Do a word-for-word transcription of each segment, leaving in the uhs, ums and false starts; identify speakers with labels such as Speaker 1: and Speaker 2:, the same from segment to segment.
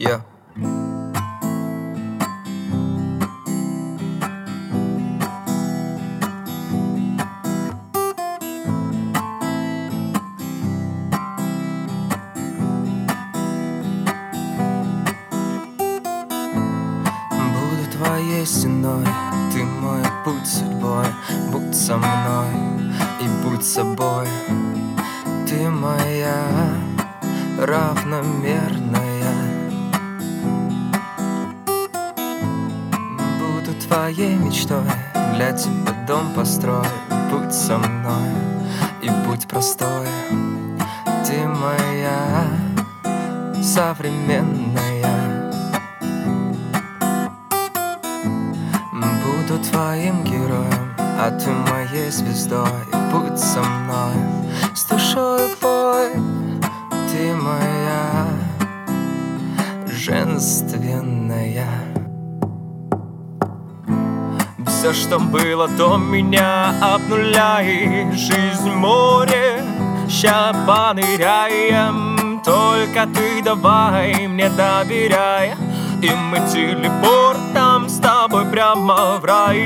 Speaker 1: Yeah. Буду твоей стеной, ты мой путь судьбой. Будь со мной и будь собой. Ты моя равномерная. Буду твоей мечтой, для тебя дом построю. Будь со мной и будь простой. Ты моя современная. Буду твоим героем, а ты моей звездой. Будь со мной, с душой пой. Ты моя женственная. Все, что было до меня, обнуляй. Жизнь море, ща поныряем. Только ты давай мне доверяй, и мы телепортом с тобой прямо в рай.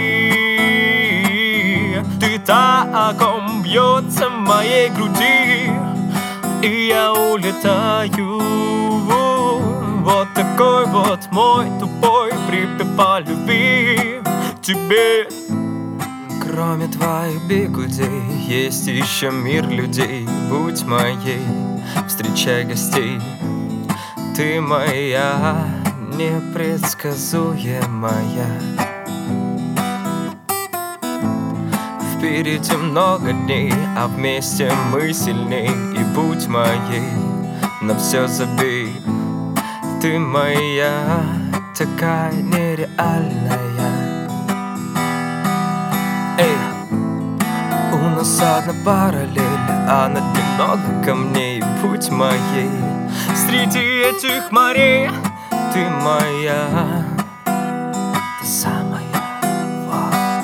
Speaker 1: Ты та, о ком бьется в моей груди, и я улетаю. Вот такой вот мой тупой припев о любви тебе. Кроме твоих бигудей есть еще мир людей. Будь моей, встречай гостей. Ты моя непредсказуемая. Впереди много дней, а вместе мы сильней. И будь моей, на все забей. Ты моя такая нереальная. Эй, у нас одна параллель, а над ней много камней. Будь моей, среди этих морей. Ты моя, ты самая, wow.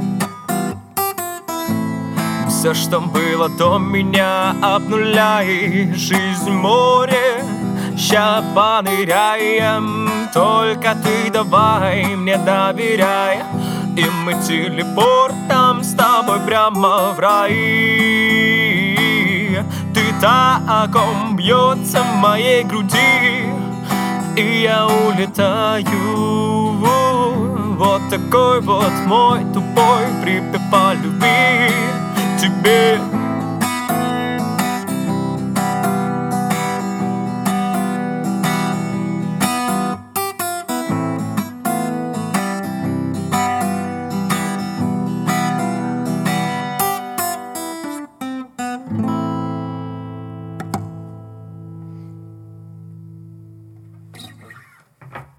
Speaker 1: Все, что было до меня, обнуляй. Жизнь море, ща поныряем. Только ты давай мне доверяй, и мы телепортом с тобой прямо в рай. Ты та, о ком бьется в моей груди, и я улетаю. Вот такой вот мой тупой припев о любви тебе.